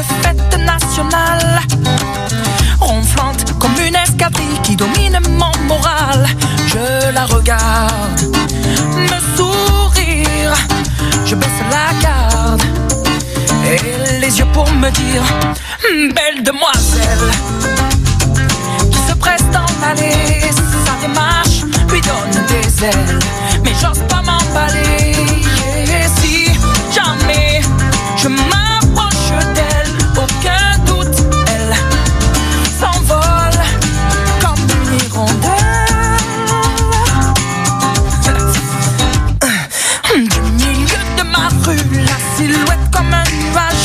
fête nationale, ronflante comme une escadrille qui domine mon moral. Je la regarde me sourire, je baisse la garde et les yeux pour me dire: belle demoiselle, qui se presse d'en aller. Sa démarche lui donne des ailes, mais j'ose pas m'emballer. Et si jamais je m'approche d'elle, aucun doute, elle s'envole comme une hirondelle. Du milieu de ma rue, la silhouette comme un nuage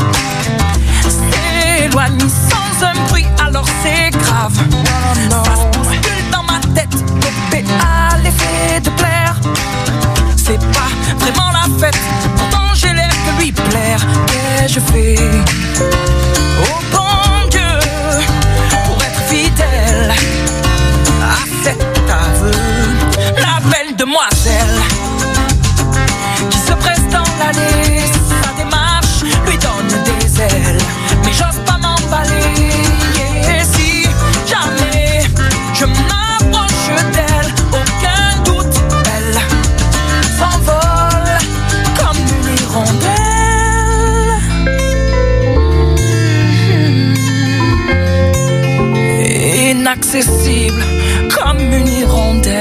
s'éloigne sans un bruit, alors c'est grave. Ça se bouscule dans ma tête, dopé à l'effet de plaire. C'est pas vraiment la fête, pourtant j'ai l'air de lui plaire. Qu'ai-je fait, oh bon Dieu, pour être fidèle à cet aveu? La belle demoiselle qui se presse dans l'allée, sa démarche lui donne des ailes, mais j'ose pas m'emballer. Et si jamais je m'approche d'elle, aucun doute, elle s'envole comme une hirondelle. Inaccessible comme une hirondelle.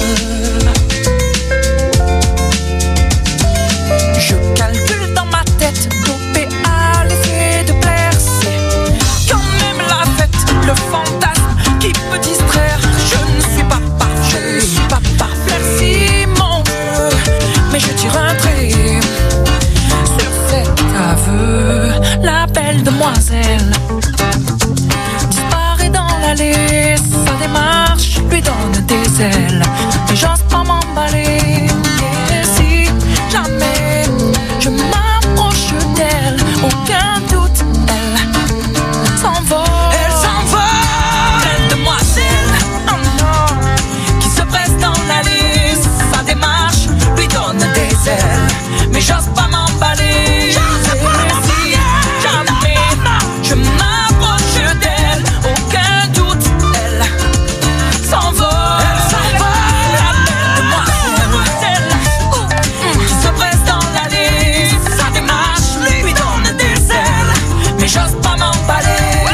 Je calcule dans ma tête, dopé à l'effet de plaire. C'est quand même la fête, le fantasme qui peut distraire. Je ne suis pas parfait, je suis pas parfait, si mon Dieu, mais je tire un trait sur cet aveu. La belle demoiselle disparaît dans l'allée, sa démarche lui donne des ailes, mais j'ose pas m'emballer. Et si jamais je m'approche d'elle, aucun doute, elle s'envole. Elle s'envole, belle demoiselle, oh non, qui se presse dans l'allée, sa démarche lui donne des ailes, mais j'ose pas m'emballer. Si jamais je m'approche d'elle, aucun doute, elle s'envole. Elle s'envole, la belle demoiselle qui se presse dans l'allée, sa démarche lui donne des ailes, mais j'ose pas m'emballer.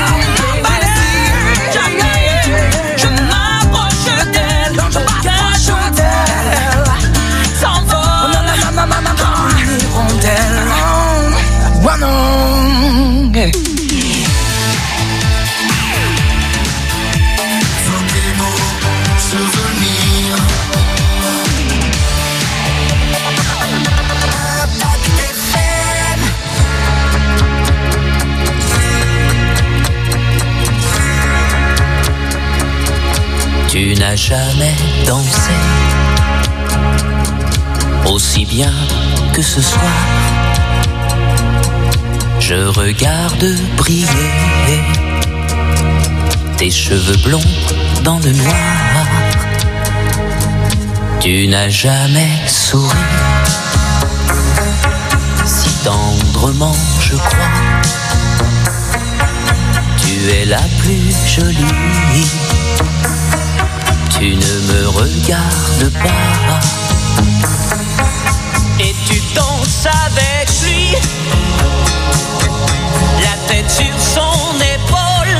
Si jamais je m'approche d'elle, aucun doute, elle s'envole comme une hirondelle. Oh non, hey. Tu n'as jamais dansé aussi bien que ce soir. Je regarde briller tes cheveux blonds dans le noir. Tu n'as jamais souri si tendrement, je crois. Tu es la plus jolie. Tu ne me regardes pas. Et tu danses avec lui, la tête sur son épaule.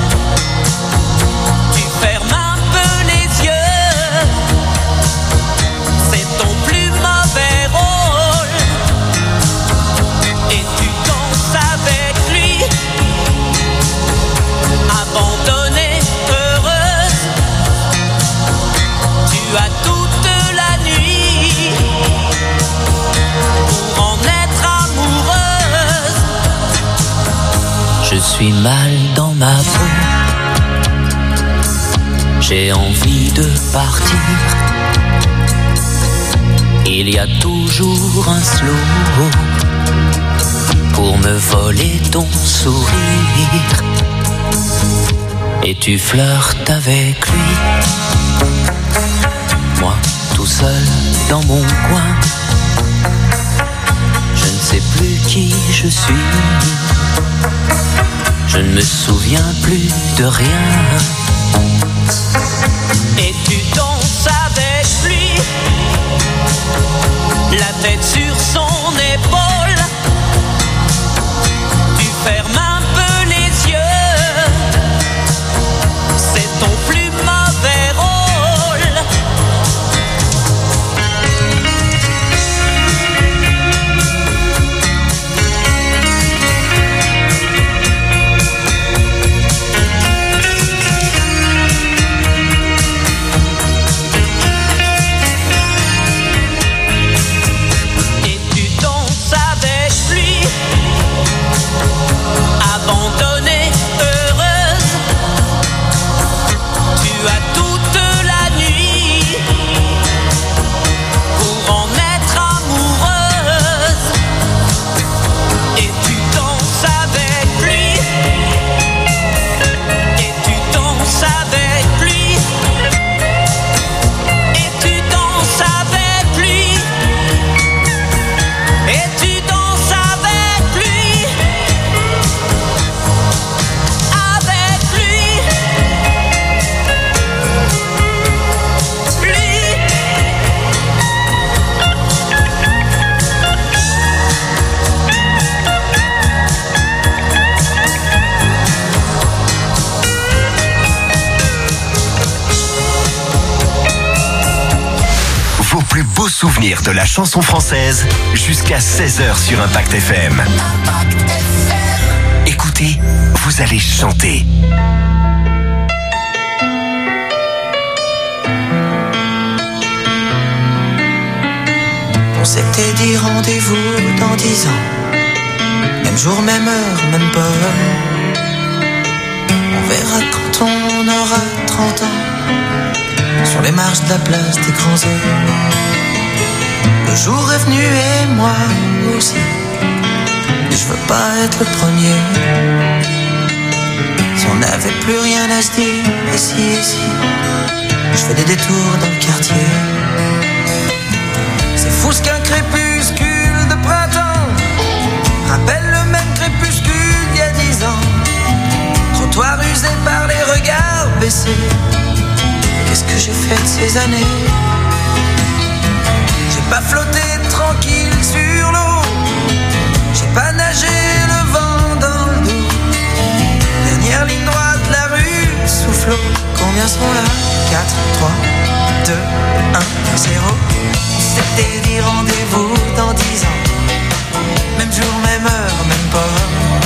Tu fermes un peu les yeux, c'est ton plus mauvais rôle. Et tu danses avec lui, abandonnée, heureuse. Tu as toute la nuit pour en être amoureuse. Je suis mal dans ma peau, j'ai envie de partir. Il y a toujours un slow pour me voler ton sourire. Et tu flirtes avec lui, moi tout seul dans mon coin. Je ne sais plus qui je suis. me souviens plus de rien. Et tu danses avec lui, la tête sur son épaule. Tu fermes un peu les yeux, c'est ton plus mauvais rôle. Abandonnée, heureuse, tu as toute la nuit pour en être amoureuse. Et tu danses avec lui, et tu danses avec lui, et tu danses avec lui, et tu danses avec lui. Vos plus beaux souvenirs de la chanson française jusqu'à 16h sur Impact FM. Écoutez, vous allez chanter. On s'était dit rendez-vous dans 10 ans. Même jour, même heure, même pomme. On verra quand on aura 30 ans, sur les marches de la place des grands hommes. Le jour est venu et moi aussi, et je veux pas être le premier. Si on n'avait plus rien à se dire, et si je fais des détours dans le quartier. C'est fou ce qu'un crépuscule de printemps rappelle le même crépuscule d'il y a 10 ans. Trottoir usé par les regards baissés. Qu'est-ce que j'ai fait de ces années? J'ai pas flotté tranquille sur l'eau, j'ai pas nagé le vent dans le dos. Dernière ligne droite, la rue souffle. Combien sont là? 4, 3, 2, 1, 0. On s'était dit rendez-vous dans 10 ans. Même jour, même heure, même pas.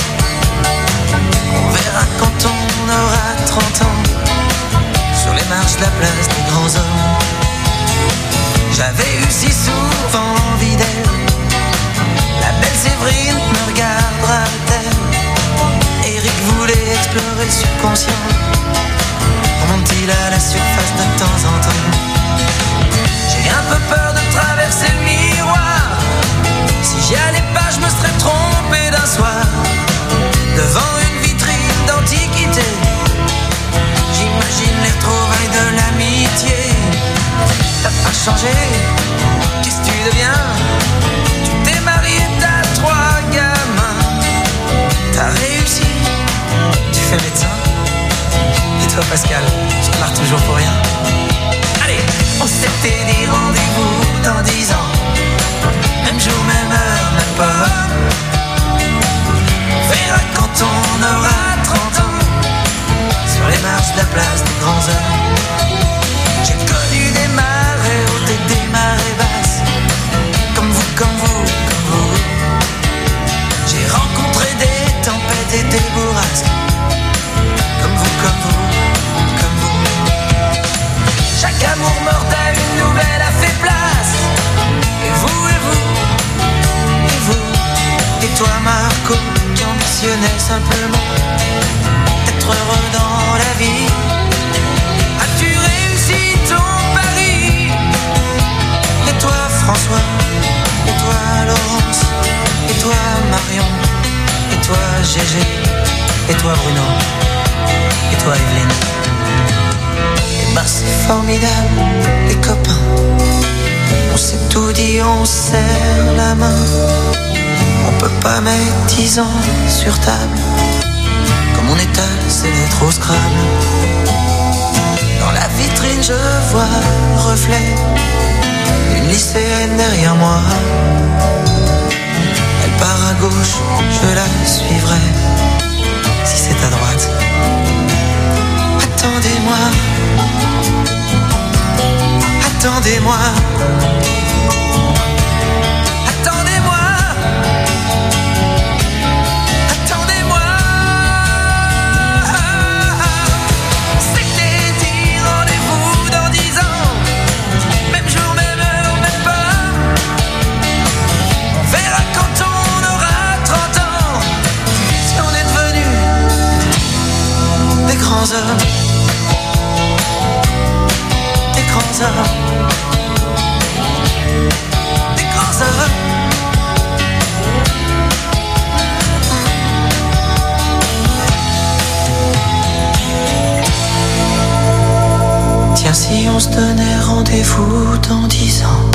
On verra quand on aura 30 ans, sur les marches de la place des grands hommes. J'avais eu si souvent envie d'elle. La belle Séverine me regardera-t-elle? Eric voulait explorer le subconscient. Remonte-t-il à la surface de temps en temps? J'ai un peu peur de traverser le miroir. Si j'y allais pas, je me serais trompé d'un soir. Devant une vitrine d'antiquité, j'imagine les retrouvailles de l'amitié. T'as pas changé, qu'est-ce que tu deviens? Tu t'es marié, t'as 3 gamins. T'as réussi, tu fais médecin. Et toi Pascal, tu te marres toujours pour rien. Allez, on s'était dit rendez-vous dans 10 ans. Même jour, même heure, même pas. On verra quand on aura 30 ans, sur les marches de la place des grands hommes. J'ai connu des marées hautes et des marées basses, comme vous, comme vous, comme vous. J'ai rencontré des tempêtes et des bourrasques, comme vous, comme vous, comme vous. Chaque amour mortel, une nouvelle a fait place. Et vous, et vous, et vous. Et toi Marco, qui ambitionnais simplement d'être heureux dans la vie. As-tu réussi ton pari? Et toi François, et toi Laurence, et toi Marion, et toi Gégé, et toi Bruno, et toi Evelyne. Et ben c'est formidable, les copains. On s'est tout dit, on serre la main. On peut pas mettre 10 ans sur table, mon étal, c'est lettres au Scrabble. Dans la vitrine, je vois le reflet d'une lycéenne derrière moi. Elle part à gauche, je la suivrai. Si c'est à droite, attendez-moi. Attendez-moi. Attendez-moi. Attendez-moi. C'était dit, rendez-vous dans 10 ans. Même jour, même heure, même pas. On verra quand on aura 30 ans. Si on est devenus des grands hommes. Des grands hommes. Des grands hommes. Tiens, si on se donnait rendez-vous dans 10 ans.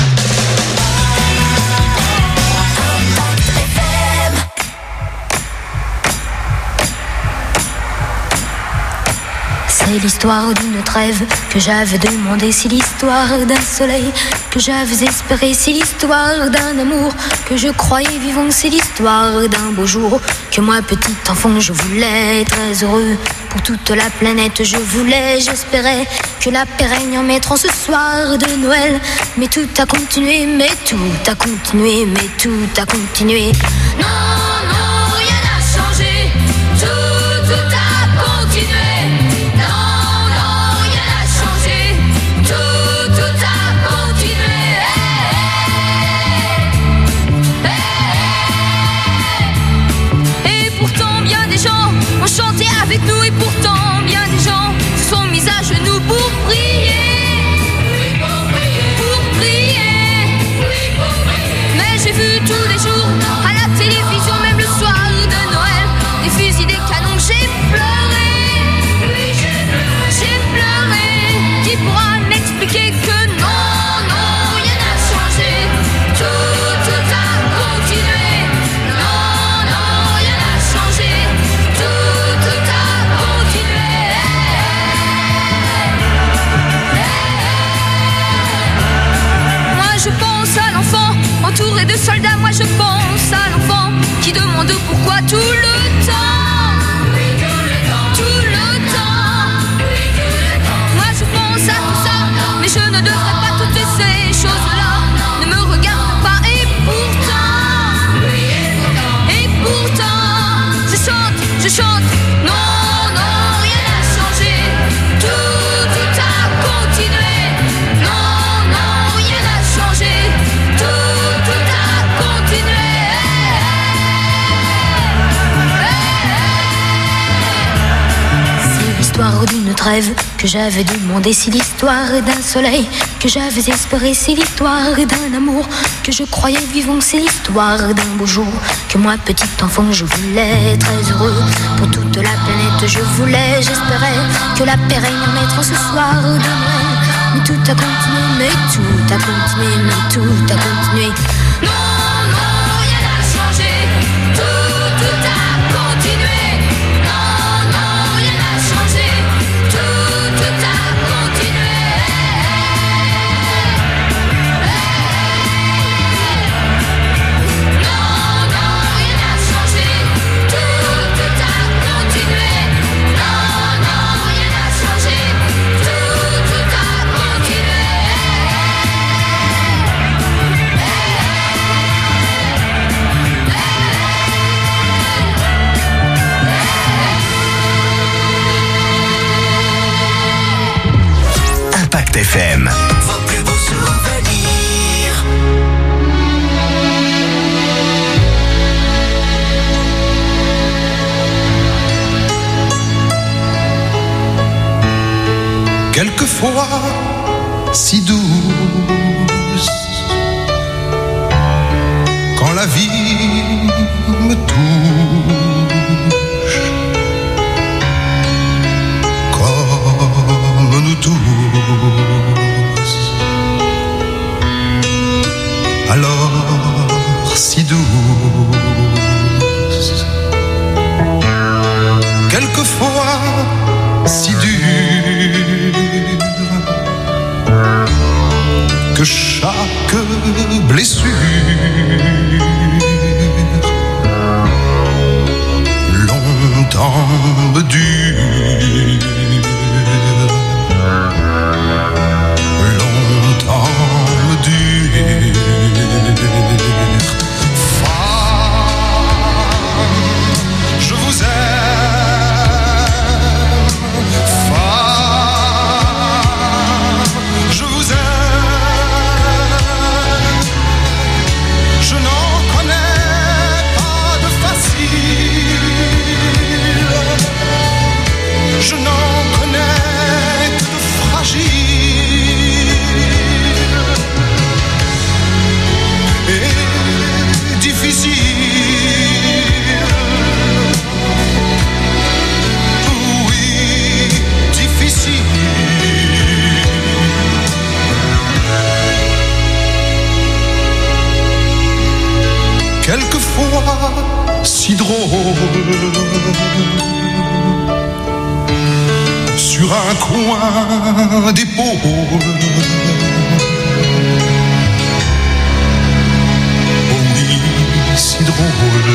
C'est l'histoire d'une trêve que j'avais demandé, c'est l'histoire d'un soleil que j'avais espéré, c'est l'histoire d'un amour que je croyais vivant, c'est l'histoire d'un beau jour que moi petit enfant je voulais très heureux pour toute la planète, je voulais, j'espérais que la paix règne en mettant ce soir de Noël, mais tout a continué, mais tout a continué, mais tout a continué. Non, non, rien n'a changé, tout a continué. Chanter avec nous et pourtant bien des gens se sont mis à genoux pour prier, pour prier. Mais j'ai vu tous les jours à la télévision, même le soir de Noël, des fusils, des canons, j'ai pleuré. Qui pourra m'expliquer que non, non, rien n'a changé, tout a continué. Non, non, rien n'a changé, tout a continué. Moi je pense à l'enfant entouré de soldats, moi je pense à l'enfant qui demande pourquoi tout le temps, tout le temps. Moi je pense à tout ça, mais je ne devrais pas toutes ces choses-là, ne me regarde pas et pourtant, je chante, non, non, rien n'a changé, tout a continué. Non, non, rien n'a changé, tout a continué. C'est l'histoire d'une trêve que j'avais demandé, c'est l'histoire d'un soleil que j'avais espéré, c'est l'histoire d'un amour que je croyais vivant, c'est l'histoire d'un beau jour que moi petit enfant je voulais très heureux pour toute la planète, je voulais, j'espérais que la paix règne en être ce soir de Noël, mais tout a continué, mais tout a continué, mais tout a continué. Non, non, rien n'a changé, tout a continué. Non, non, rien n'a changé, tout a continué. Non, non, rien n'a changé, tout a continué. Non, non, rien n'a changé, tout a continué. Impact FM. Vos plus beaux souvenirs. Quelquefois si douce, quand la vie me touche, comme nous tous, alors si douce. Quelquefois dure. Longtemps me dure. Femme, je vous aime. Femme, je vous aime. Je n'en connais pas de facile. Je n'en connais que de fragile et difficile. Oui, difficile. Quelquefois si drôle, sur un coin d'épaule. Oh oui, si drôle.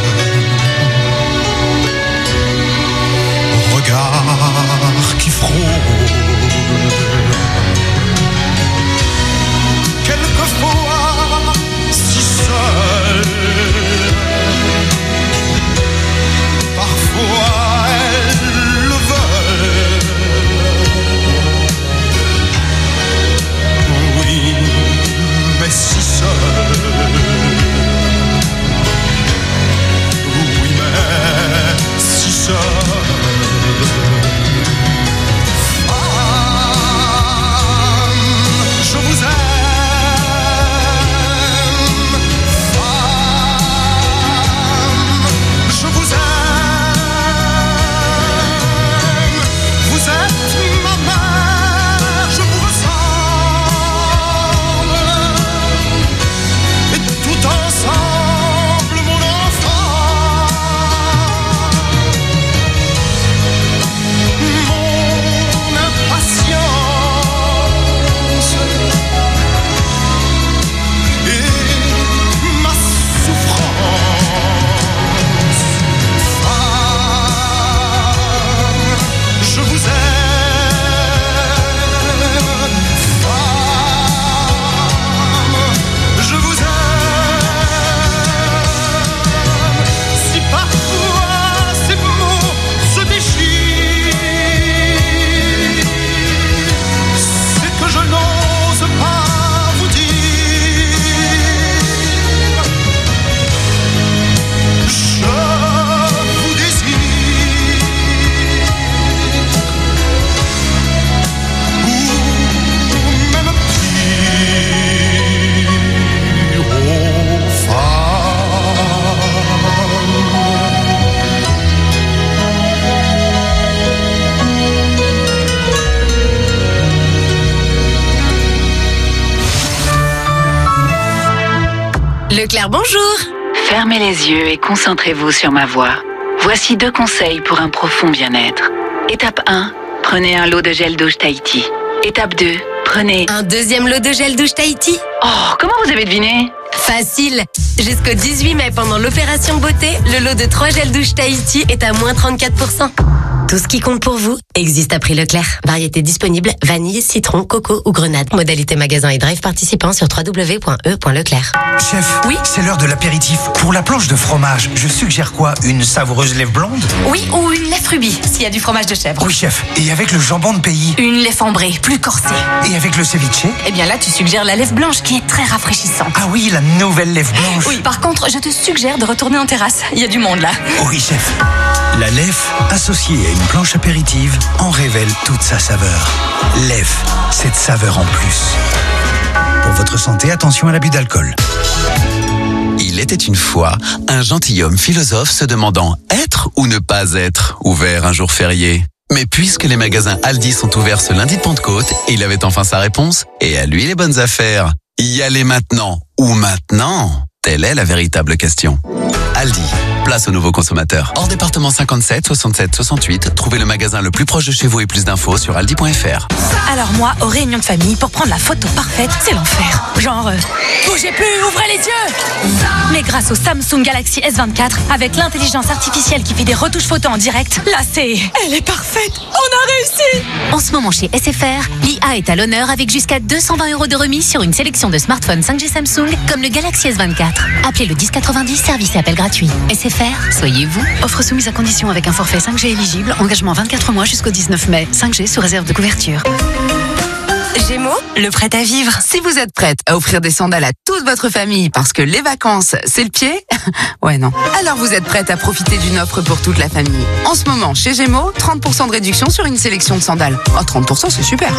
Regard qui frôle. Quelquefois si seul. Parfois elles le veulent. Oui, mais si seul. Oui, mais si seul. Femme, je vous aime. Femme, je vous aime. Vous êtes ma mère, je vous ressemble. Et tout ensemble, mon enfant. Mon impatience et ma souffrance. Femme, je vous aime. Femme, je vous aime. Si parfois ces mots se déchirent, c'est que je n'ose pas vous dire. Je vous désire. Ou même pire, oh Leclerc, bonjour. Fermez les yeux et concentrez-vous sur ma voix. Voici 2 conseils pour un profond bien-être. Étape 1, prenez un lot de gel douche Tahiti. Étape 2, prenez... Un deuxième lot de gel douche Tahiti? Oh, comment vous avez deviné? Facile. Jusqu'au 18 mai, pendant l'opération beauté, le lot de 3 gels douche Tahiti est à moins 34%. Tout ce qui compte pour vous existe à prix Leclerc. Variété disponible, vanille, citron, coco ou grenade. Modalité magasin et drive participant sur www.e.leclerc. Chef, Oui. c'est l'heure de l'apéritif. Pour la planche de fromage, je suggère quoi? Une savoureuse lèvre blonde? Oui, ou une lèvre rubis, s'il y a du fromage de chèvre. Oui, chef. Et avec le jambon de pays? Une lèvre ambrée, plus corsée. Et avec le ceviche? Eh bien là, tu suggères la lèvre blanche qui est très rafraîchissante. Ah oui, la nouvelle lèvre blanche. Oui, par contre, je te suggère de retourner en terrasse. Il y a du monde là. Oui, chef. La lèvre, associée à une planche apéritive, en révèle toute sa saveur. Lèvre, cette saveur en plus. Pour votre santé, attention à l'abus d'alcool. Il était une fois un gentilhomme philosophe se demandant être ou ne pas être ouvert un jour férié. Mais puisque les magasins Aldi sont ouverts ce lundi de Pentecôte, il avait enfin sa réponse et à lui les bonnes affaires. Y aller maintenant ou maintenant? Telle est la véritable question. Aldi. Place aux nouveaux consommateurs. Hors département 57, 67, 68, trouvez le magasin le plus proche de chez vous et plus d'infos sur aldi.fr. Alors moi, aux réunions de famille, pour prendre la photo parfaite, c'est l'enfer. Genre, bougez plus, ouvrez les yeux. Mais grâce au Samsung Galaxy S24, avec l'intelligence artificielle qui fait des retouches photos en direct, là elle est parfaite. On a réussi. En ce moment chez SFR, l'IA est à l'honneur avec jusqu'à 220 € de remise sur une sélection de smartphones 5G Samsung comme le Galaxy S24. Appelez le 1090, service et appel gratuit. SFR, soyez vous. Offre soumise à condition avec un forfait 5G éligible, engagement 24 mois jusqu'au 19 mai. 5G sous réserve de couverture. Gémeaux, le prêt à vivre. Si vous êtes prête à offrir des sandales à toute votre famille parce que les vacances, c'est le pied, ouais non. Alors vous êtes prête à profiter d'une offre pour toute la famille. En ce moment, chez Gémeaux, 30% de réduction sur une sélection de sandales. Oh, 30%, c'est super.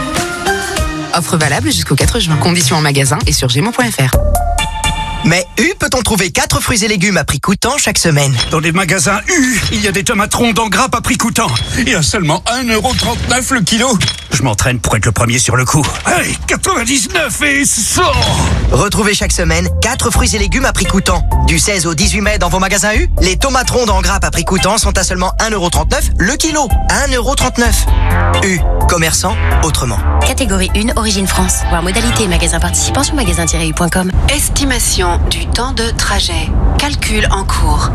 Offre valable jusqu'au 4 juin. Conditions en magasin et sur gémeaux.fr. Mais U peut-on trouver 4 fruits et légumes à prix coûtant chaque semaine? Dans les magasins U, il y a des tomates rondes en grappe à prix coûtant. Et à seulement 1,39 € le kilo. Je m'entraîne pour être le premier sur le coup. Allez, 99 et 100. Retrouvez chaque semaine 4 fruits et légumes à prix coûtant. Du 16 au 18 mai dans vos magasins U, les tomates rondes en grappe à prix coûtant sont à seulement 1,39 € le kilo. 1,39 €. U, commerçant autrement. Catégorie 1, Origine France. Voir modalité et magasin participant sur magasin-u.com. Estimation du temps de trajet. Calcul en cours.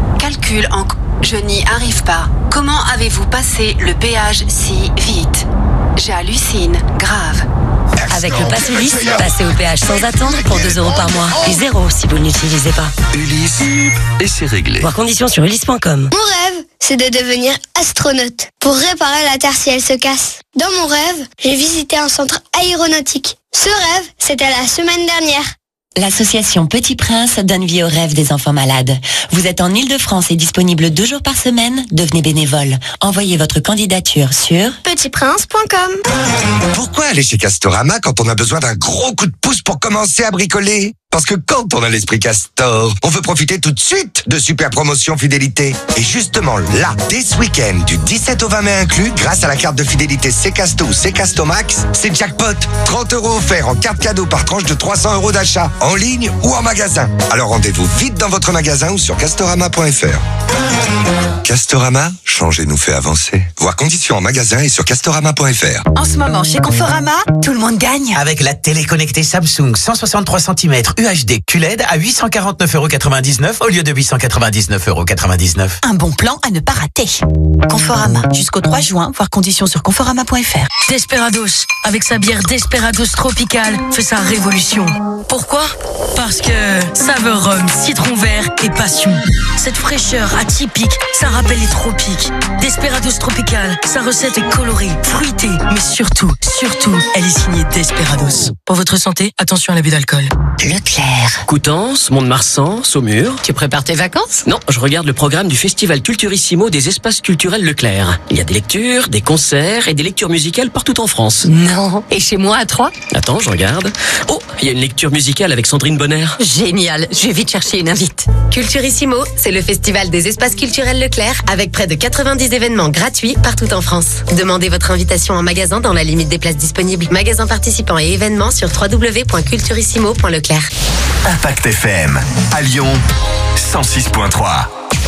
Je n'y arrive pas. Comment avez-vous passé le péage si vite? J'hallucine. Grave. Avec le Pass Ulysse, passez au péage sans attendre pour 2 € par mois. Et 0 si vous ne l'utilisez pas. Ulysse, et c'est réglé. Voir conditions sur ulysse.com. Mon rêve, c'est de devenir astronaute pour réparer la Terre si elle se casse. Dans mon rêve, j'ai visité un centre aéronautique. Ce rêve, c'était la semaine dernière. L'association Petit Prince donne vie aux rêves des enfants malades. Vous êtes en Ile-de-France et disponible 2 jours par semaine? Devenez bénévole. Envoyez votre candidature sur petitprince.com. Pourquoi aller chez Castorama quand on a besoin d'un gros coup de pouce pour commencer à bricoler? Parce que quand on a l'esprit Castor, on veut profiter tout de suite de super promotions fidélité. Et justement là, dès ce week-end, du 17 au 20 mai inclus, grâce à la carte de fidélité Ccasto ou Ccasto Max, c'est jackpot. 30 € offerts en carte cadeau par tranche de 300 € d'achat, en ligne ou en magasin. Alors rendez-vous vite dans votre magasin ou sur castorama.fr. Castorama, changer nous fait avancer. Voir conditions en magasin et sur castorama.fr. En ce moment, chez Conforama, tout le monde gagne. Avec la télé connectée Samsung 163 cm UHD QLED à 849,99 € au lieu de 899,99 €. Un bon plan à ne pas rater. Conforama, jusqu'au 3 juin, voir conditions sur conforama.fr. Desperados, avec sa bière Desperados Tropical, fait sa révolution. Pourquoi? Parce que saveur rhum, citron vert et passion. Cette fraîcheur atypique, ça rappelle les tropiques. Desperados Tropical, sa recette est colorée, fruitée, mais surtout, elle est signée Desperados. Pour votre santé, attention à l'abus d'alcool. Leclerc. Coutances, Mont-de-Marsan, Saumur. Tu prépares tes vacances? Non, je regarde le programme du Festival Culturissimo des espaces culturels Leclerc. Il y a des lectures, des concerts et des lectures musicales partout en France. Non. Et chez moi à Troyes? Attends, je regarde. Oh, il y a une lecture musicale avec Sandrine Bonner. Génial, je vais vite chercher une invite. Culturissimo, c'est le festival des espaces culturels Leclerc avec près de 90 événements gratuits partout en France. Demandez votre invitation en magasin dans la limite des places disponibles. Magasins participants et événements sur www.culturissimo.leclerc. Impact FM, à Lyon, 106.3.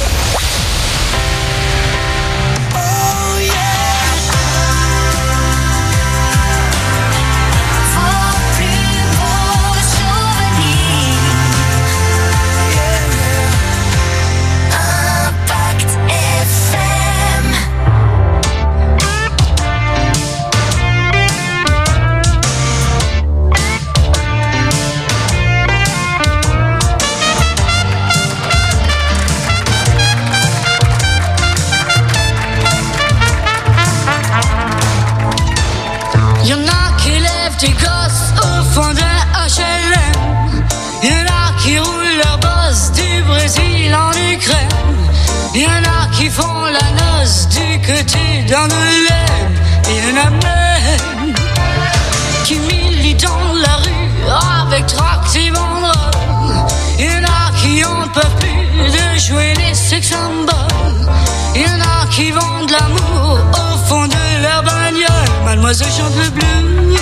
Des gosses au fond de HLM. Y'en a qui roulent leur boss du Brésil en Ukraine. Y'en a qui font la noce du côté d'Angoulême. Y'en a même qui militent dans la rue avec tracts et banderoles. Y'en a qui en peuvent plus de jouer les sex symboles. Y'en a qui vendent l'amour au fond de leur bagnole. Mademoiselle chante le blues.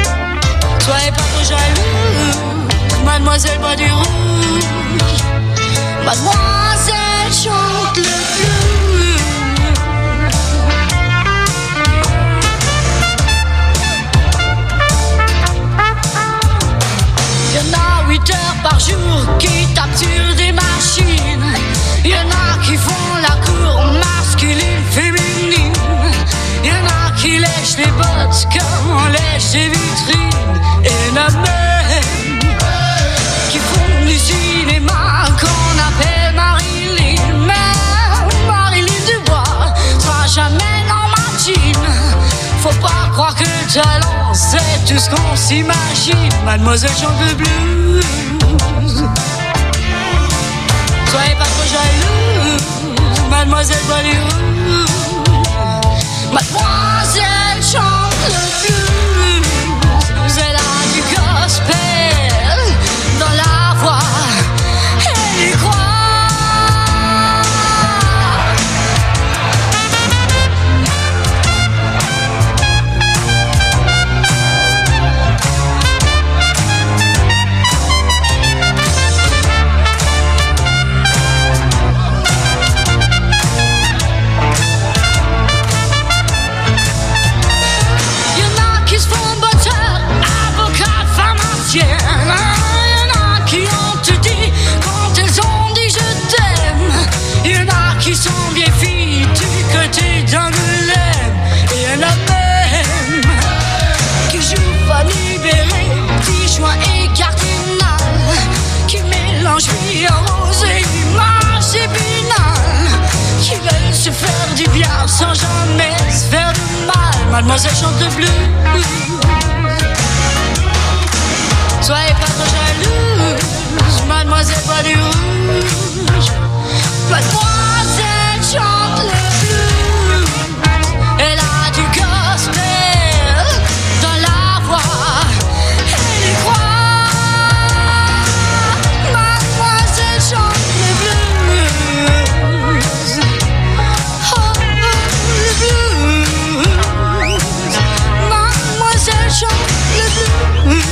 Soyez pas trop jaloux, mademoiselle boit du rouge. Mademoiselle chante le blues. Y'en a 8 heures par jour qui tapent sur des machines. Y'en a qui font la cour masculine, féminine. Y'en a qui lèchent les bottes comme on lèche les vitrines. Et y'en a même qui font du cinéma qu'on appelle Marilyn. Mais Marilyn Dubois sera jamais dans ma team. Faut pas croire que le talent c'est tout ce qu'on s'imagine. Mademoiselle chante le blues. Soyez pas trop jalouse, mademoiselle boit du rouge. Mademoiselle chante le blues. Elle a du gospel dans la voix. Elle y croit. Qui sont bien filles du côté d'Angoulême. Et y'en a même qui jouent à libérer petits joints et cardinal, qui mélangent vie en rose et image épinal, qui veulent se faire du bien sans jamais se faire du mal. Mademoiselle chante le blues. Soyez pas trop jalouse, mademoiselle boit du rouge. Mademoiselle chante le blues. Elle a du gospel dans la voix. Elle y croit. Mademoiselle chante le blues. Oh, le blues. Mademoiselle chante le blues.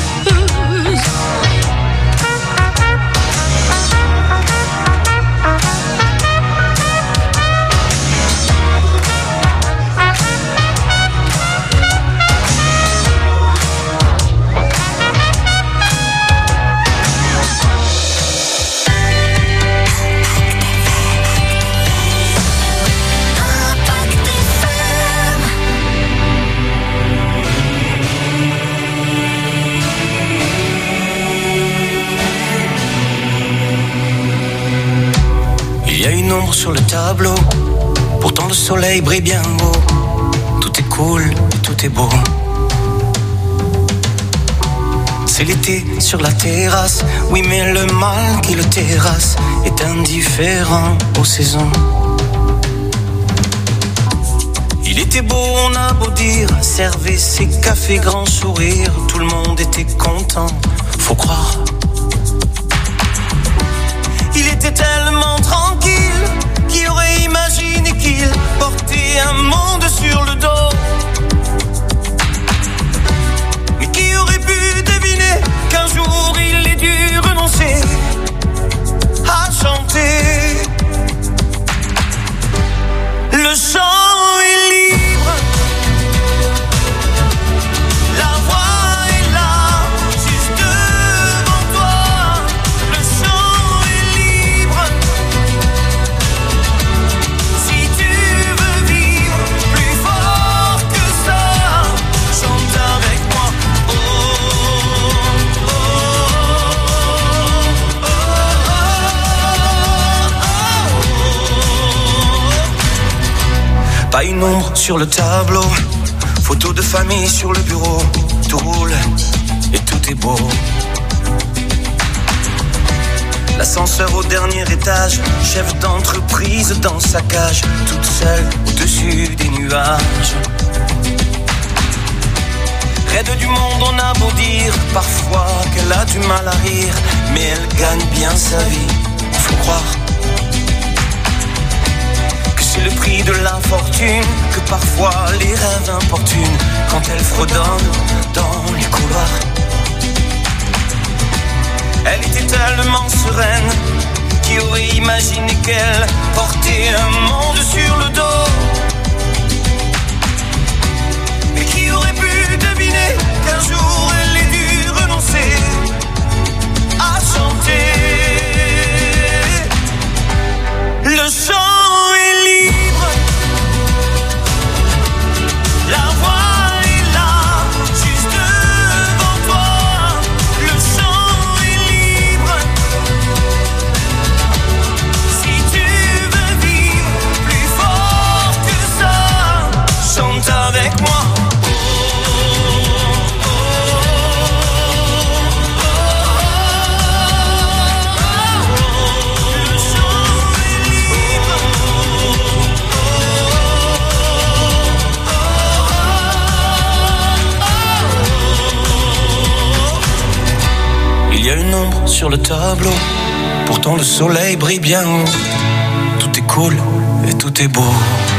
Il y a une ombre sur le tableau, pourtant le soleil brille bien haut. Tout est cool, tout est beau. C'est l'été sur la terrasse, oui mais le mal qui le terrasse est indifférent aux saisons. Il était beau, on a beau dire, servait ses cafés grand sourire, tout le monde était content, faut croire. Il était tellement tranquille, qui aurait imaginé qu'il portait un monde sur le dos. Mais qui aurait pu deviner qu'un jour il ait dû renoncer à chanter. Le chant est libre, la voix est là, juste devant toi. Le chant est libre, si tu veux vivre plus fort que ça, chante avec moi. Oh, oh, oh, oh, oh, oh. Pas une ombre sur le tableau, photo de famille sur le bureau, tout roule et tout est beau. L'ascenseur au dernier étage, chef d'entreprise dans sa cage, toute seule au-dessus des nuages. Raide du monde, on a beau dire parfois qu'elle a du mal à rire, mais elle gagne bien sa vie, faut croire. Que c'est le prix de la fortune, que parfois les rêves importunent quand elle fredonne dans les couloirs. Elle était tellement sereine Qui aurait imaginé qu'elle portait un monde sur le dos? Mais qui aurait pu deviner qu'un jour elle ait dû renoncer à chanter? Le chant est libre, la voix est là, juste devant toi. Le chant est libre, si tu veux vivre plus fort que ça, chante avec moi. Il y a une ombre sur le tableau, pourtant le soleil brille bien haut. Tout est cool et tout est beau.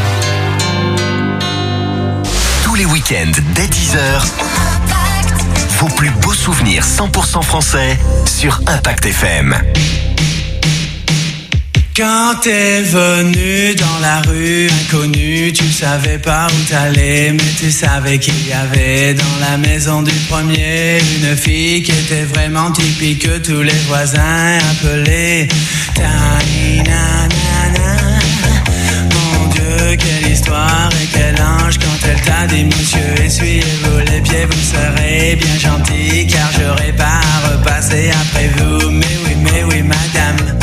Tous les week-ends dès 10h, vos plus beaux souvenirs 100% français sur Impact FM. Quand t'es venu dans la rue inconnue, tu savais pas où t'allais, mais tu savais qu'il y avait dans la maison du premier une fille qui était vraiment typique que tous les voisins appelaient Taïna. Mon Dieu, quelle histoire et quel ange quand elle t'a dit monsieur, essuyez-vous les pieds, vous serez bien gentil car j'aurai pas à repasser après vous. Mais oui, madame.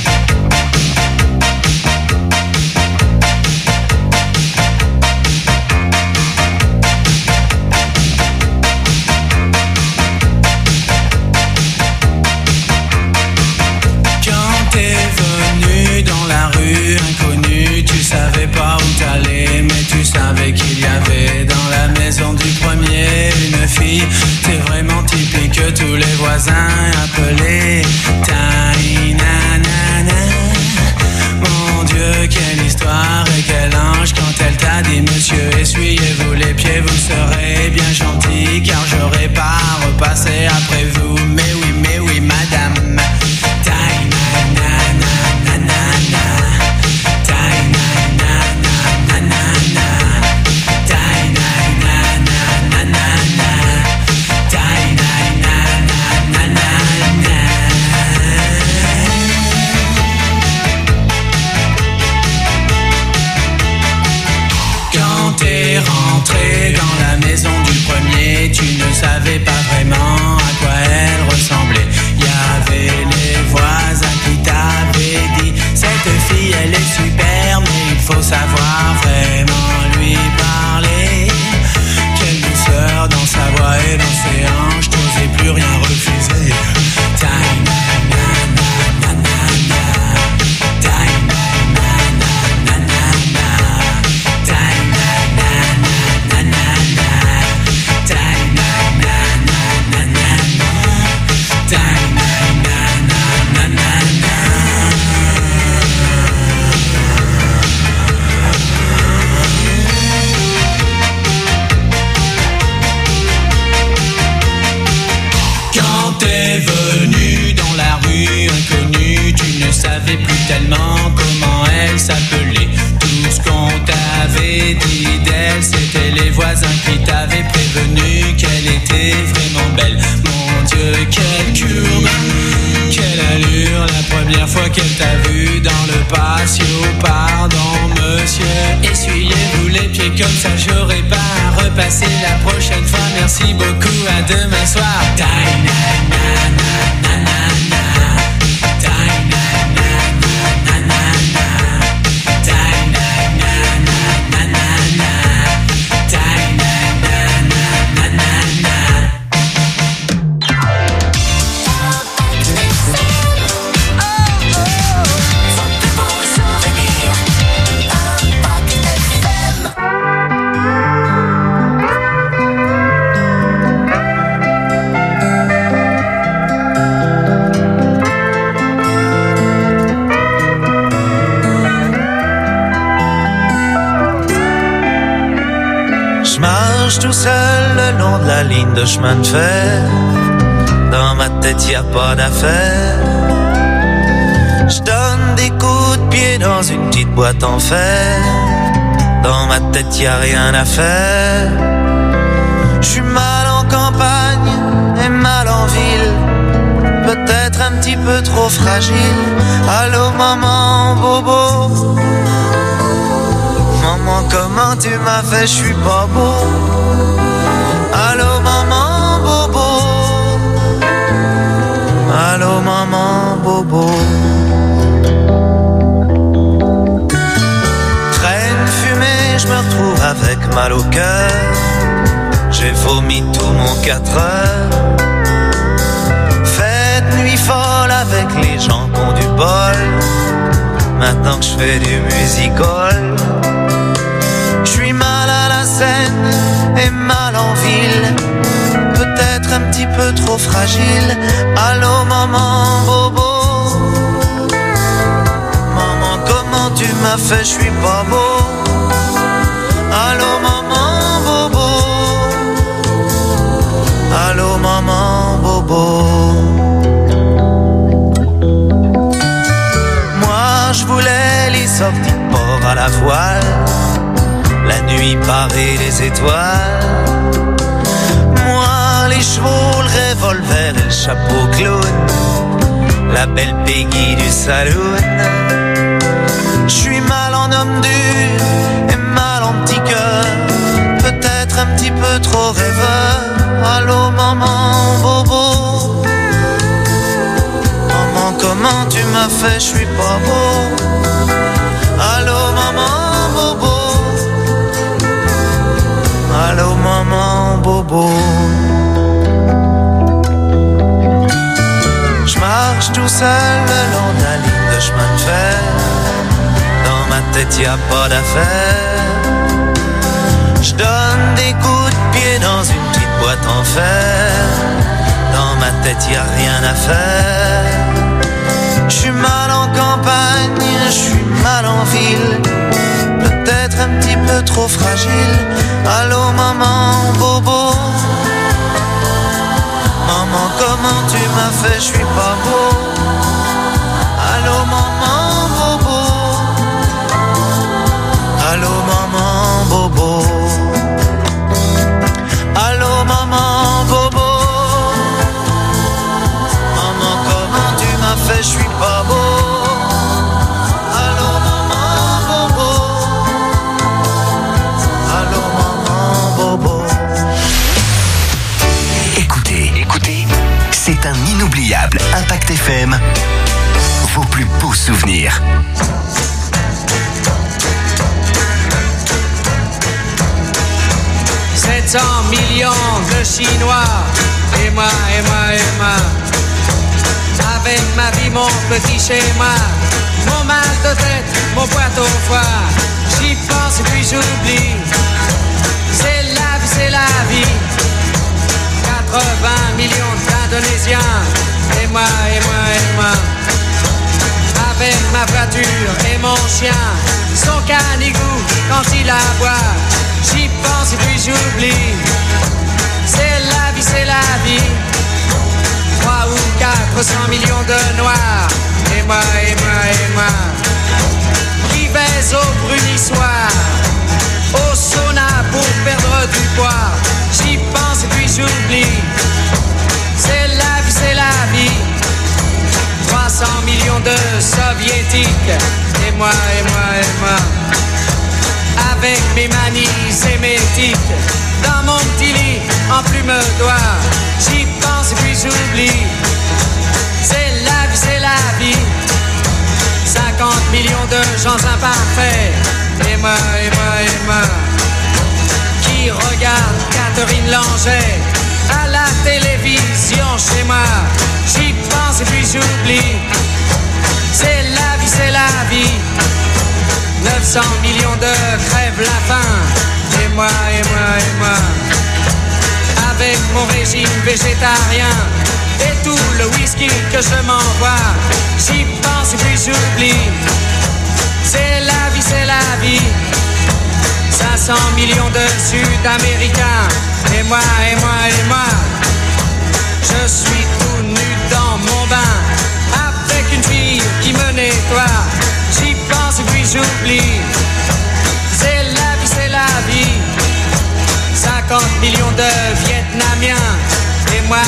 Inconnu, tu savais pas où t'allais, mais tu savais qu'il y avait dans la maison du premier une fille. T'es vraiment typique que tous les voisins appelaient Taïna. Mon Dieu, quelle histoire et quel ange quand elle t'a dit monsieur, essuyez-vous les pieds, vous serez bien gentil car j'aurai pas à repasser après vous. Mais oui, madame. Taïna. Rentré dans la maison du premier, tu ne savais pas vraiment à quoi elle ressemblait. Il y avait les voisins qui t'avaient dit cette fille elle est super, mais il faut savoir vraiment lui parler. Quelle douceur dans sa voix et dans ses hanches, t'osais plus rien refuser. Savais plus tellement comment elle s'appelait. Tout ce qu'on t'avait dit d'elle, c'était les voisins qui t'avaient prévenu qu'elle était vraiment belle. Mon Dieu, quelle courbe, quelle allure, la première fois qu'elle t'a vu dans le patio. Pardon monsieur, essuyez-vous les pieds comme ça, j'aurai pas à repasser la prochaine fois. Merci beaucoup, à demain soir. Tout seul le long de la ligne de chemin de fer. Dans ma tête y a pas d'affaire. Je donne des coups de pied dans une petite boîte en fer. Dans ma tête y a rien à faire. Je suis mal en campagne et mal en ville. Peut-être un petit peu trop fragile. Allô maman bobo. Maman comment tu m'as fait, je suis pas beau. Allô maman bobo. Allô maman bobo. Traîne fumée, je me retrouve avec mal au cœur. J'ai vomi tout mon 4 heures. Fête nuit folle avec les gens qui ont du bol. Maintenant que je fais du music-hall. Je suis mal à la scène et mal en ville. Peut-être un petit peu trop fragile. Allô maman bobo. Maman comment tu m'as fait, je suis pas beau. Allô maman bobo. Allô maman bobo. Moi je voulais les sorties de port à la voile. La nuit parée des étoiles. Moi les chevaux, le revolver et le chapeau clown. La belle Peggy du saloon. Je suis mal en homme dur et mal en petit cœur. Peut-être un petit peu trop rêveur. Allô maman bobo. Maman comment tu m'as fait, je suis pas beau. Allô maman bobo. Allô maman bobo. Je marche tout seul le long de la ligne de chemin de fer. Dans ma tête y a pas d'affaire. Je donne des coups de pied dans une petite boîte en fer. Dans ma tête y a rien à faire. Je suis mal en campagne, je suis mal en ville. Peut-être un petit peu trop fragile. Allô maman bobo. Maman comment tu m'as fait, je suis pas beau. Allô maman bobo. Allô maman bobo. Allô maman bobo. Maman comment tu m'as fait, je suis pas beau. Allô maman bobo. Allô maman bobo. Écoutez, c'est un inoubliable Impact FM. Vos plus beaux souvenirs. 700 millions de Chinois. Et moi. Avec ma vie, mon petit schéma. Mon mal de tête, mon poids au foie. J'y pense et puis j'oublie. C'est la vie. 80 millions d'Indonésiens. Et moi. Avec ma voiture et mon chien. Son canigou quand il aboie. J'y pense et puis j'oublie. C'est la vie. 3 ou 400 millions de noirs. Et moi. Qui baise au brunissoir. Au sauna pour perdre du poids. J'y pense et puis j'oublie. C'est la vie. 300 millions de soviétiques. Et moi. Avec mes manies et mes tics. Dans mon petit lit, en plume d'oie. J'y pense et puis j'oublie. C'est la vie. 50 millions de gens imparfaits. Et moi. Qui regarde Catherine Langer à la télévision chez moi. J'y pense et puis j'oublie. C'est la vie. 900 millions de crèvent la faim. Et moi. Avec mon régime végétarien et tout le whisky que je m'envoie. J'y pense et puis j'oublie. C'est la vie. 500 millions de Sud-Américains. Et moi. Je suis tout nu dans mon bain. Avec une fille qui me l'histoire. J'y pense et puis j'oublie. C'est la vie. 50 millions de Vietnamiens. Et moi.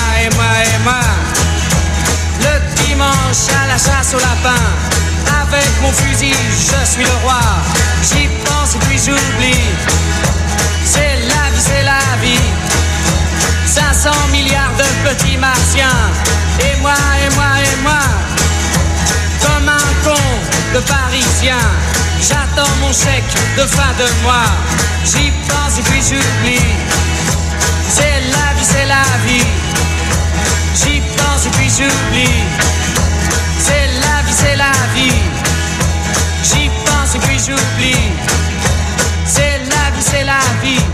Le dimanche à la chasse au lapin. Avec mon fusil, je suis le roi. J'y pense et puis j'oublie. C'est la vie. 500 milliards de petits martiens. Et moi. Comme un con de parisien. J'attends mon chèque de fin de mois. J'y pense et puis j'oublie. C'est la vie. J'y pense et puis j'oublie. C'est la vie. J'y pense et puis j'oublie. C'est la vie.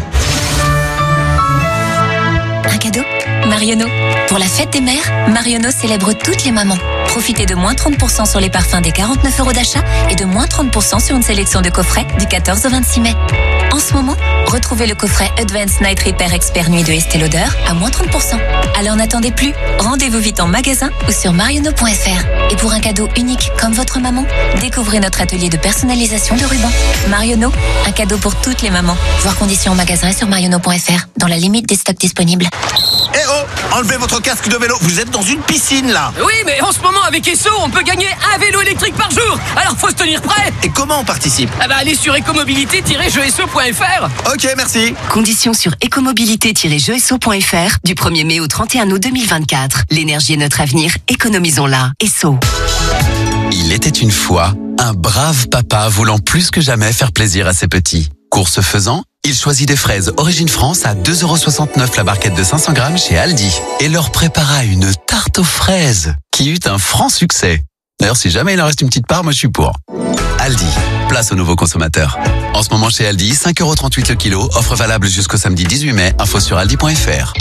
Un cadeau ? Marionneau. Pour la fête des mères, Marionneau célèbre toutes les mamans. Profitez de moins 30% sur les parfums des 49 € d'achat et de moins 30% sur une sélection de coffrets du 14 au 26 mai. En ce moment, retrouvez le coffret Advanced Night Repair Expert Nuit de Estée Lauder à moins 30%. Alors n'attendez plus, rendez-vous vite en magasin ou sur marionneau.fr. Et pour un cadeau unique comme votre maman, découvrez notre atelier de personnalisation de rubans. Marionneau, un cadeau pour toutes les mamans. Voir conditions en magasin et sur marionneau.fr, dans la limite des stocks disponibles. Eh oh, enlevez votre casque de vélo, vous êtes dans une piscine là. Oui, mais en ce moment avec Esso, on peut gagner un vélo électrique par jour. Alors faut se tenir prêt. Et comment on participe ? Allez sur ecomobilité-jeesso.fr. Ok, merci. Conditions sur ecomobilité-jeesso.fr du 1er mai au 31 août 2024. L'énergie est notre avenir, économisons-la. Esso. Il était une fois un brave papa voulant plus que jamais faire plaisir à ses petits. Course faisant, il choisit des fraises Origine France à 2,69 € la barquette de 500 grammes chez Aldi et leur prépara une tarte aux fraises qui eut un franc succès. D'ailleurs, si jamais il en reste une petite part, moi je suis pour. Aldi, place aux nouveaux consommateurs. En ce moment chez Aldi, 5,38 € le kilo, offre valable jusqu'au samedi 18 mai, info sur aldi.fr.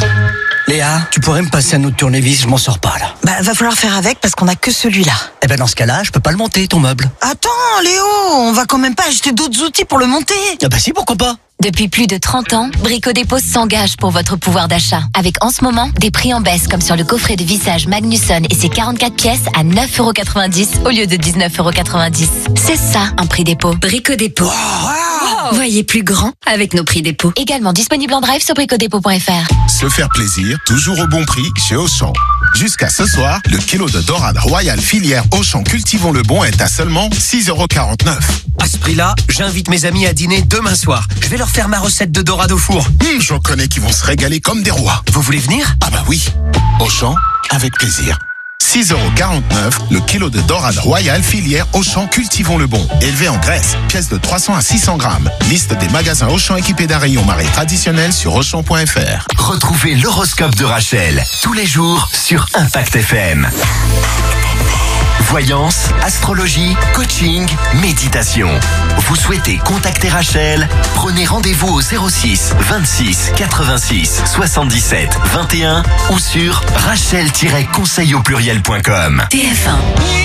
Léa, tu pourrais me passer un autre tournevis, je m'en sors pas là. Va falloir faire avec parce qu'on a que celui-là. Eh ben dans ce cas-là, je peux pas le monter ton meuble. Attends Léo, on va quand même pas acheter d'autres outils pour le monter. Ah bah si, pourquoi pas. Depuis plus de 30 ans, Brico Dépôt s'engage pour votre pouvoir d'achat. Avec en ce moment, des prix en baisse comme sur le coffret de visage Magnusson et ses 44 pièces à 9,90 € au lieu de 19,90 €. C'est ça, un prix dépôt. Brico Dépôt. Wow. Voyez plus grand avec nos prix dépôt. Également disponible en drive sur bricodépôt.fr. Se faire plaisir, toujours au bon prix chez Auchan. Jusqu'à ce soir, le kilo de dorade royale filière Auchan Cultivons le Bon est à seulement 6,49 €. À ce prix-là, j'invite mes amis à dîner demain soir. Je vais leur faire ma recette de dorade au four. J'en connais qui vont se régaler comme des rois. Vous voulez venir ? Ah bah oui. Auchan, avec plaisir. 6,49 € le kilo de dorade royale filière Auchan Cultivons le Bon. Élevé en Grèce, pièce de 300 à 600 grammes. Liste des magasins Auchan équipés d'un rayon marée traditionnel sur Auchan.fr. Retrouvez l'horoscope de Rachel tous les jours sur Impact FM. Voyance, astrologie, coaching, méditation. Vous souhaitez contacter Rachel ? Prenez rendez-vous au 06 26 86 77 21 ou sur rachel-conseil-au-pluriel.com. TF1.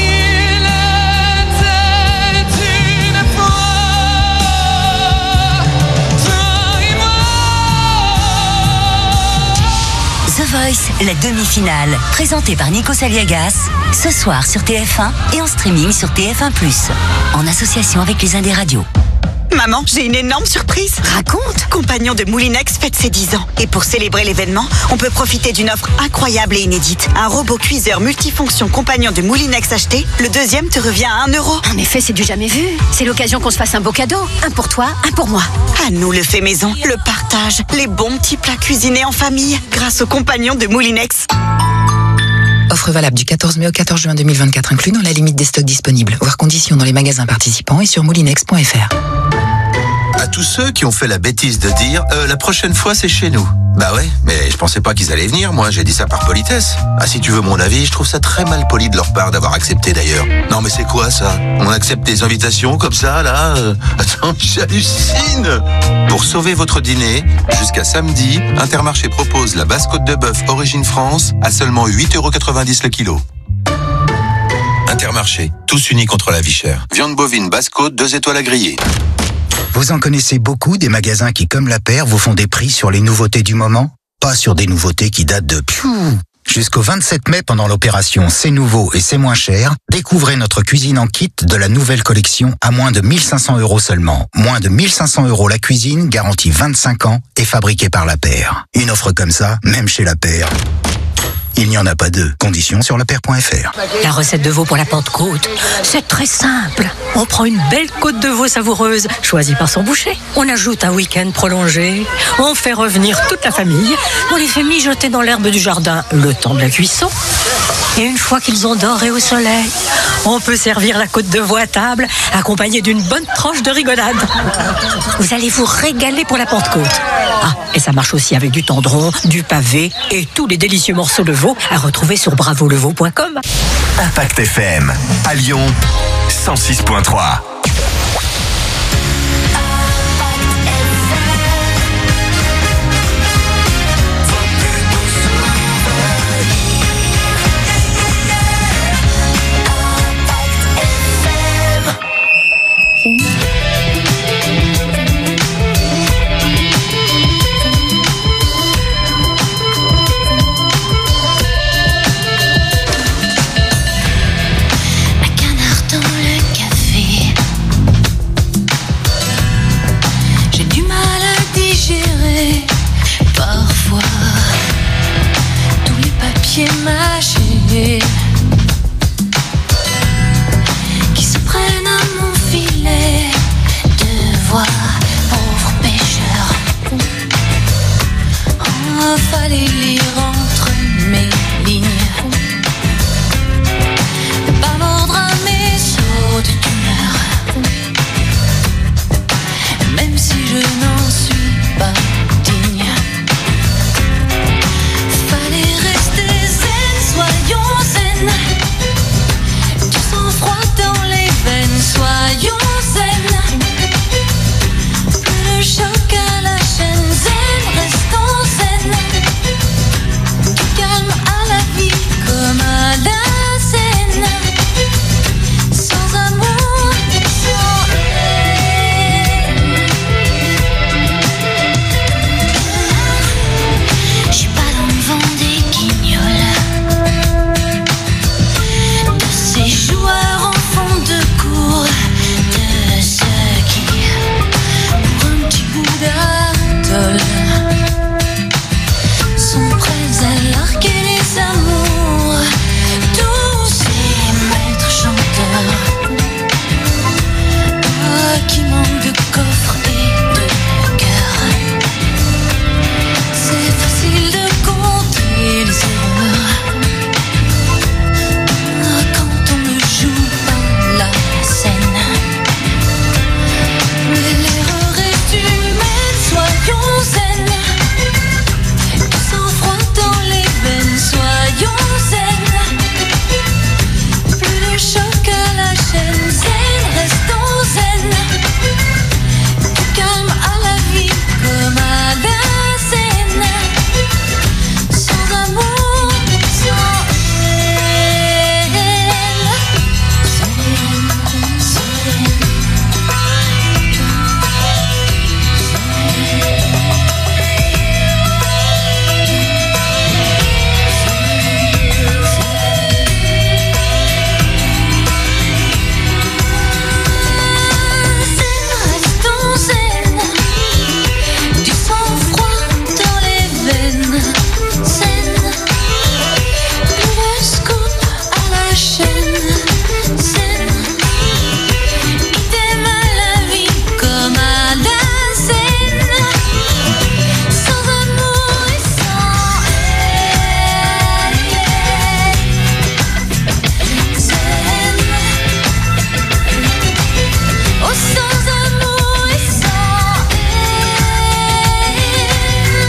The Voice, la demi-finale, présentée par Nico Saliagas, ce soir sur TF1 et en streaming sur TF1+, en association avec les Indés Radio. Maman, j'ai une énorme surprise. Raconte. Compagnon de Moulinex fête ses 10 ans. Et pour célébrer l'événement, on peut profiter d'une offre incroyable et inédite. Un robot cuiseur multifonction Compagnon de Moulinex acheté, le deuxième te revient à 1 €. En effet, c'est du jamais vu. C'est l'occasion qu'on se fasse un beau cadeau. Un pour toi, un pour moi. À nous le fait maison, le partage, les bons petits plats cuisinés en famille, grâce au Compagnon de Moulinex. Offre valable du 14 mai au 14 juin 2024, inclus dans la limite des stocks disponibles. Voir conditions dans les magasins participants et sur moulinex.fr. À tous ceux qui ont fait la bêtise de dire la prochaine fois c'est chez nous. Bah ouais, mais je pensais pas qu'ils allaient venir, moi j'ai dit ça par politesse. Ah, si tu veux mon avis, je trouve ça très mal poli de leur part d'avoir accepté d'ailleurs. Non mais c'est quoi ça ? On accepte des invitations comme ça là Attends, j'hallucine. Pour sauver votre dîner, jusqu'à samedi, Intermarché propose la basse côte de bœuf Origine France à seulement 8,90 € le kilo. Intermarché, tous unis contre la vie chère. Viande bovine basse côte, 2 étoiles à griller. Vous en connaissez beaucoup des magasins qui, comme La Paire, vous font des prix sur les nouveautés du moment ? Pas sur des nouveautés qui datent de Jusqu'au 27 mai, pendant l'opération C'est nouveau et c'est moins cher, découvrez notre cuisine en kit de la nouvelle collection à moins de 1500 € seulement. Moins de 1500 € la cuisine, garantie 25 ans et fabriquée par La Paire. Une offre comme ça, même chez La Paire, il n'y en a pas deux. Conditions sur lapaire.fr. La recette de veau pour la Pentecôte, c'est très simple. On prend une belle côte de veau savoureuse, choisie par son boucher. On ajoute un week-end prolongé. On fait revenir toute la famille. On les fait mijoter dans l'herbe du jardin le temps de la cuisson. Et une fois qu'ils ont doré au soleil, on peut servir la côte de veau à table, accompagnée d'une bonne tranche de rigolade. Vous allez vous régaler pour la Pentecôte. Ah, et ça marche aussi avec du tendron, du pavé et tous les délicieux morceaux de veau à retrouver sur bravoleveau.com. Impact FM, à Lyon, 106.3. Mâchés qui se prennent à mon filet de voix, pauvres pêcheurs. Oh, fallait lire entre mes lignes, ne pas mordre à mes sauts de tumeur, même si je n'en suis pas digne. Fallait rester zen, soyons zen, du sang-froid dans les veines, soyons zen, plus de choc à la chaîne, zen, restons zen, du calme à la vie comme à la scène, sans amour, sans haine. Je suis pas dans le vent des guignols, de ces joueurs en fond de cours, de ceux qui, pour un petit bout d'atoll, sont prêts à larguer les amours, tous ces maîtres chanteurs, qui manquent de coffre et de cœur. C'est facile de compter les erreurs quand on ne joue pas la scène. Mais l'erreur est humaine, soyons zen, du sang-froid dans les veines, soyons zen, plus de choc à la chaîne, zen, restons zen, du calme à la vie comme à la scène, sans amour, sans haine, restons zen, du sang-froid dans les veines, zen, plus de scoop à la chaîne, zen, idem à la vie comme à la scène, sans amour et sans haine, zen, oh sans amour et sans haine,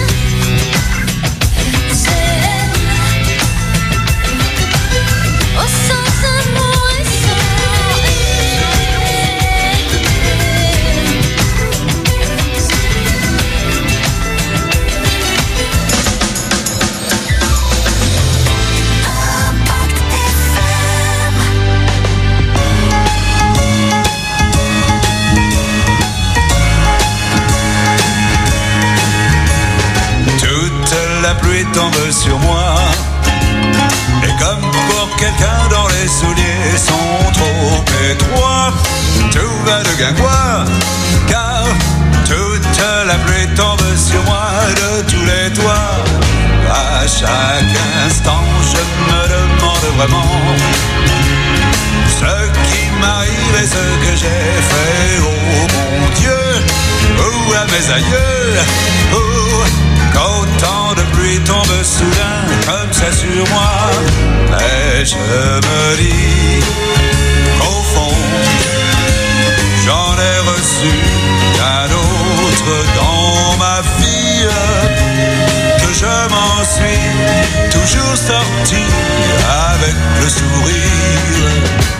zen, oh sans amour et sans Toute la pluie tombe sur moi, quelqu'un dont les souliers sont trop étroits. Tout va de guingois, car toute la pluie tombe sur moi de tous les toits. À chaque instant, je me demande vraiment ce qui m'arrive et ce que j'ai fait. Oh mon Dieu, ou à mes aïeux, qu'autant de pluie tombe soudain comme ça sur moi. Mais je me dis qu'au fond, j'en ai reçu un autre dans ma vie, que je m'en suis toujours sorti avec le sourire.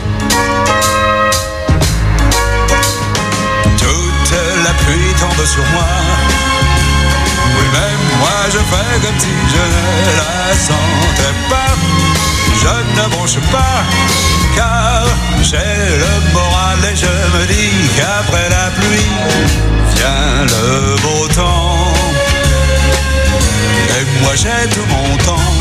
Toute la pluie tombe sur moi. Oui, même moi je fais comme si je ne la sentais pas. Je ne bronche pas, car j'ai le moral et je me dis qu'après la pluie vient le beau temps. Et moi j'ai tout mon temps.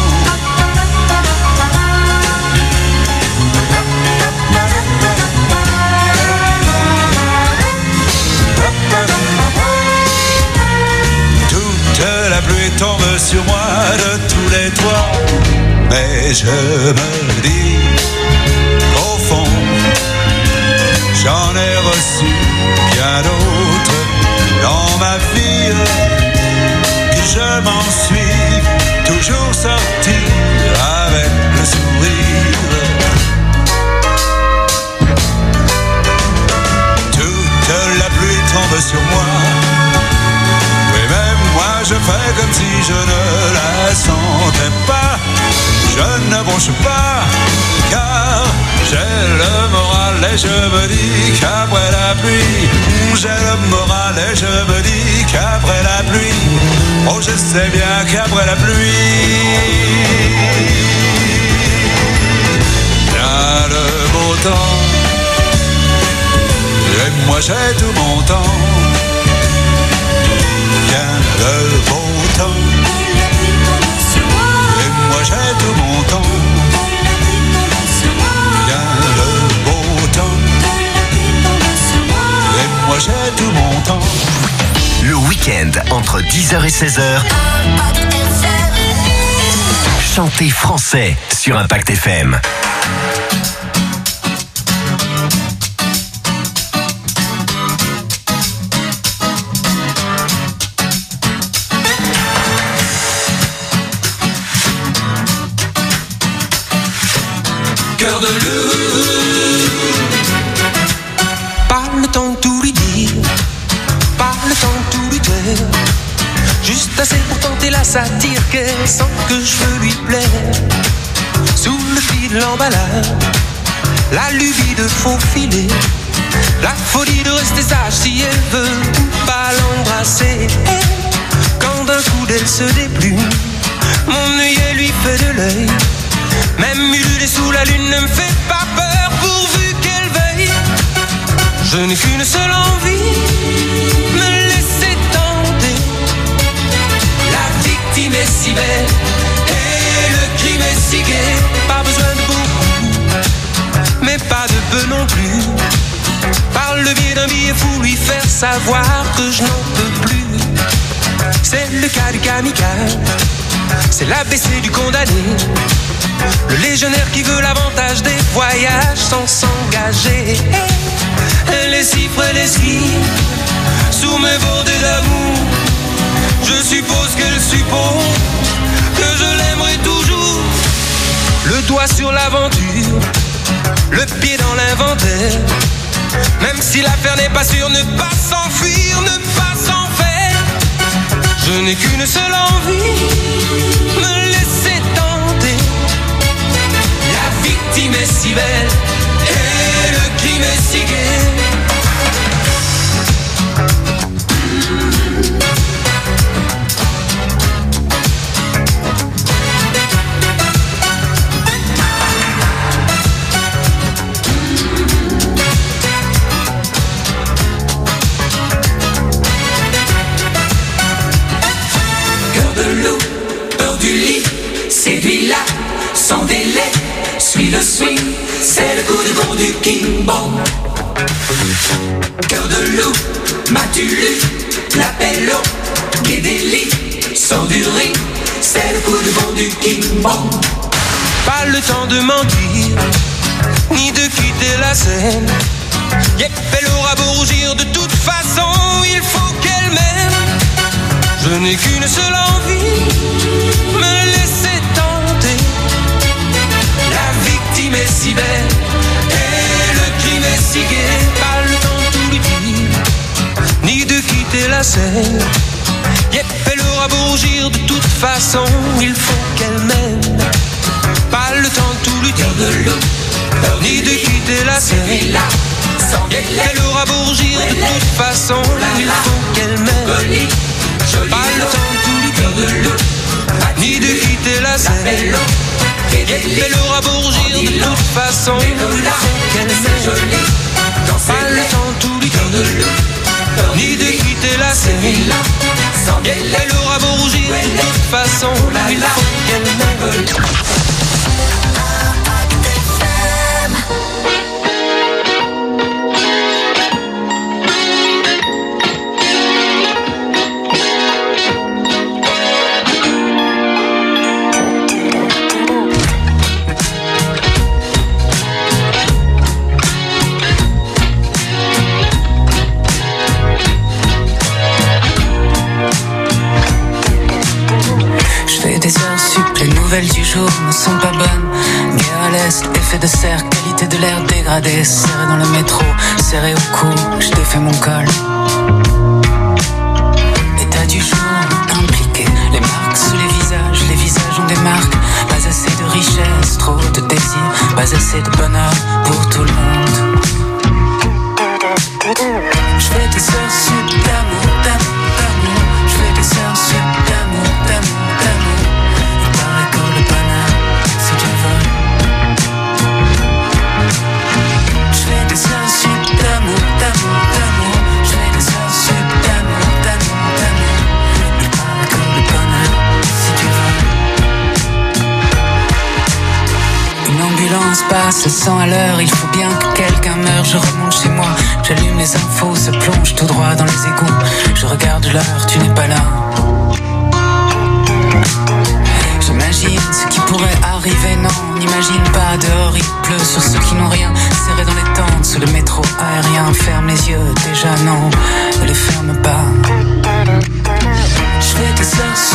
Toute la pluie tombe sur moi de tous les toits. Mais je me dis qu'au fond, j'en ai reçu bien d'autres dans ma vie, que je m'en suis toujours sorti avec le sourire. Toute la pluie tombe sur moi. Oui, même moi je fais comme si je ne la sentais pas. Je ne bronche pas, car j'ai le moral et je me dis qu'après la pluie, j'ai le moral et je me dis qu'après la pluie, oh je sais bien qu'après la pluie, vient le beau temps. Et moi j'ai tout mon temps. Vient le beau temps. Et moi j'ai tout mon temps. Vient le beau temps. Et moi j'ai tout mon temps. Le week-end entre 10h et 16h. Chantez français sur Impact FM. Cœur de loup. Pas le temps de tout lui dire, pas le temps de tout lui taire. Juste assez pour tenter la satire qu'elle sent que je veux lui plaire. Sous le fil de l'emballage, la lubie de faufiler, la folie de rester sage si elle veut pas l'embrasser. Quand d'un coup d'elle se déplume, mon œillet lui fait de l'œil. Même ululé sous la lune ne me fait pas peur pourvu qu'elle veuille. Je n'ai qu'une seule envie, me laisser tenter. La victime est si belle et le crime est si gai. Pas besoin de beaucoup, mais pas de peu non plus. Par le biais d'un billet fou, lui faire savoir que je n'en peux plus. C'est le cas du kamikaze, c'est l'ABC du condamné. Le légionnaire qui veut l'avantage des voyages sans s'engager. Les cifres et les skis sous mes bordées d'amour. Je suppose qu'elle suppose que je l'aimerai toujours. Le doigt sur l'aventure, le pied dans l'inventaire. Même si l'affaire n'est pas sûre, ne pas s'enfuir, ne pas s'en faire. Je n'ai qu'une seule envie, me laisser tenter. La victime est si belle et le crime est si gai. Cœur de loup, peur du lit, séduis-la sans délai. Suis le du Kimbo. Cœur de loup, m'as-tu lu? L'appel au Guédéli, sans du riz, c'est le coup de vent du Kimbo. Pas le temps de mentir, ni de quitter la scène. Yep, elle aura beau rougir, de toute façon, il faut qu'elle m'aime. Je n'ai qu'une seule envie, me laisser tenter. La victime est si belle, et le crime est si gai. Pas le temps de tout lui dire, ni de quitter la scène. Yep, elle aura beau rougir, de toute façon, il faut qu'elle m'aime. Pas le temps de tout lui dire, ni de quitter la scène. Yep, elle aura beau rougir, de toute façon, il faut qu'elle m'aime. Pas le temps de tout lui dire, ni de quitter la scène. Yep, elle aura beau rougir, de toute façon, il faut qu'elle m'aime. Pas le temps de tout lui dire, ni de quitter la scène. Yep, elle aura beau rougir, de toute façon, il faut qu'elle m'aime. Les nouvelles du jour ne sont pas bonnes. Guerre à l'est, effet de serre, qualité de l'air dégradée. Serré dans le métro, serré au cou, je défais mon col. État du jour, impliqué. Les marques sous les visages ont des marques. Pas assez de richesse, trop de désir. Pas assez de bonheur pour tout le monde. Je fais des heures sup d'amour, d'amour, d'amour. Je fais des heures sup d'amour, d'amour, d'amour. Le bonheur, c'est du vol. Je fais des heures sup d'amour, d'amour, d'amour. Je fais des heures sup d'amour, d'amour, d'amour. Il paraît que le bonheur, c'est du vol. Une ambulance passe à 100 à l'heure. Il faut bien que quelqu'un meure. Je remonte chez moi, j'allume les infos, se plonge tout droit dans les égouts. Je regarde l'heure, tu n'es pas là. J'imagine ce qui pourrait arriver, non, n'imagine pas. Dehors il pleut sur ceux qui n'ont rien. Serré dans les tentes, sous le métro aérien. Ferme les yeux, déjà non, ne les ferme pas. Je fais des heures